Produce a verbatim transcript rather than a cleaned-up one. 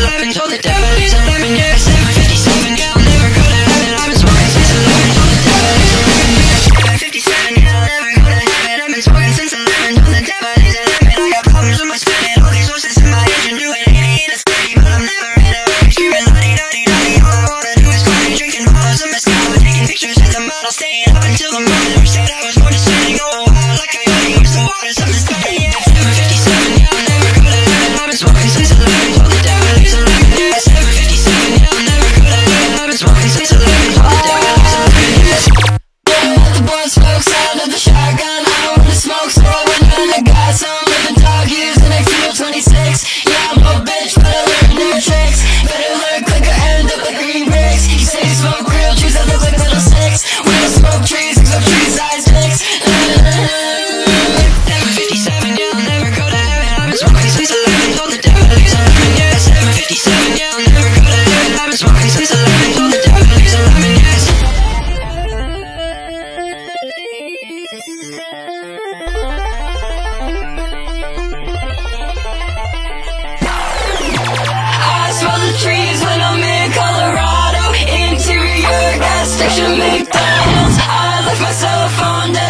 eleven, told the devil he's eleven, yeah. seven fifty-seven, yeah, I'll never go to heaven. I've been smoking since eleven, told the devil he's eleven, yeah. seven fifty-seven, yeah, I'll never go to heaven. I've been smoking since eleven, told the devil he's eleven. I got problems with my spinning, all these horses in my engine doing eighty in a thirty, but I'm never in a hurry. Screaming la-di-da-di-da-di, all I wanna do is party, drinking bottles of mezcal, taking pictures at the model, staying up until the morning. Never said I was more deciding, going wild like a coyote, where's the water, something's starting, yeah. seven fifty-seven, yeah, I'll never go to heaven. I've been smoking since eleven, told the devil he's eleven, yeah. seven fifty-seven, yeah, I'll never go to heaven. I've been smoking since eleven, told the devil he's eleven, yeah. Let the boy smoke, sound of the shotgun. I don't wanna smoke, so I went on and got some. Living dog years and I feel twenty-six. Yeah, I'm a bitch, but I learned new tricks. Better learn quick or end up like green bricks. You say you smoke real trees that look like little sticks. We don't smoke trees, except tree-sized dicks. seven fifty-seven, yeah, I'll never go to heaven. I've been smoking since eleven, told the devil he's eleven, yeah. seven fifty-seven, yeah, I'll never go to heaven. I've been smoking since eleven, told the devil he's eleven, yeah. I smell the trees when I'm in Colorado. Interior gas station McDonald's. I left my cell phone down.